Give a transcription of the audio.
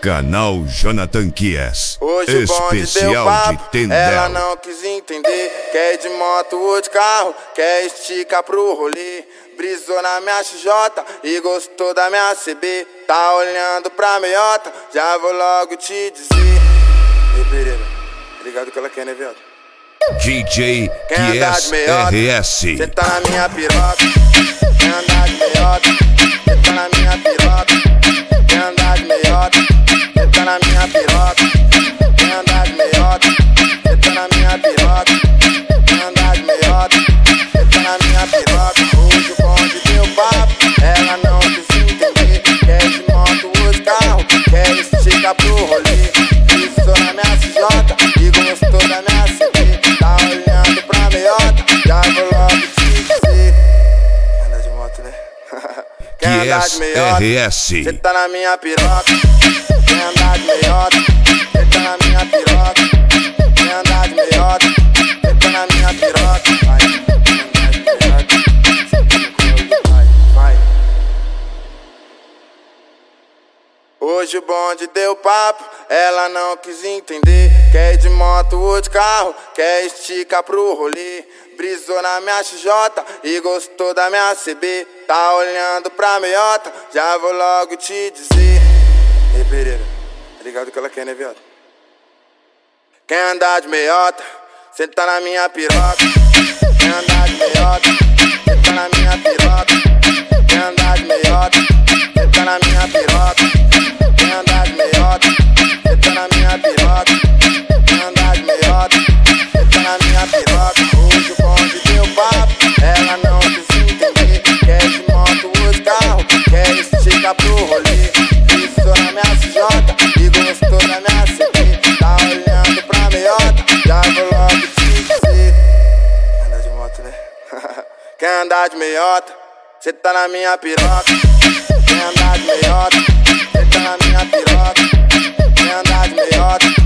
Canal Jonathan Kies. Hoje o bonde deu papo, ela não quis entender. Quer ir de moto ou de carro, quer esticar pro rolê. Brisou na minha XJ e gostou da minha CB. Tá olhando pra meiota, já vou logo te dizer. Ei, Pereira, tá ligado que ela quer, né, viado? DJ Kies RS. Cê tá na minha piroca, quer andar de meiota. Cê tá na minha piroca, quer andar de meiota. Cê tá na minha piroca, quer andar de meiota. Cê tá na minha piroca, quer andar de meiota. Cê tá na minha piroca. Hoje o bonde deu papo, ela não quis entender. Quer de moto ou de carro, quer esticar pro rolê. Pisou na minha XJ e gostou da minha CB. Tá olhando pra meiota, já vou logo te dizer. Quer andar de moto, né? Quer andar de meiota, RS. cê tá na minha piroca. Quer andar de meiota, cê tá na minha piroca. Quer andar de meiota, cê tá na minha piroca. Vai. Hoje o bonde deu papo, ela não quis entender. Quer ir de moto ou de carro, quer esticar pro rolê. Brisou na minha XJ e gostou da minha CB. Tá olhando pra meiota, já vou logo te dizer. Ei, Pereira, tá ligado que ela quer, né, viado? Quer andar de meiota, cê tá na minha piroca. Quer andar de meiota, cê tá na minha piroca. Quer andar de meiota, cê tá na minha piroca. Quer andar de meiota, cê tá na minha piroca. Quer andar de meiota, cê tá na minha piroca. Hoje o bonde deu papo, ela não quis entender. Quer de moto ou de carro, quer esticar pro rolê. Pisou na minha XJ e gostou da minha CB. Tá olhando pra meiota, já vou logo te dizer. Quer andar de moto, né? Quer andar de meiota, cê tá na minha piroca. Quer andar de meiota, cê tá na minha piroca. Quer andar de meiota,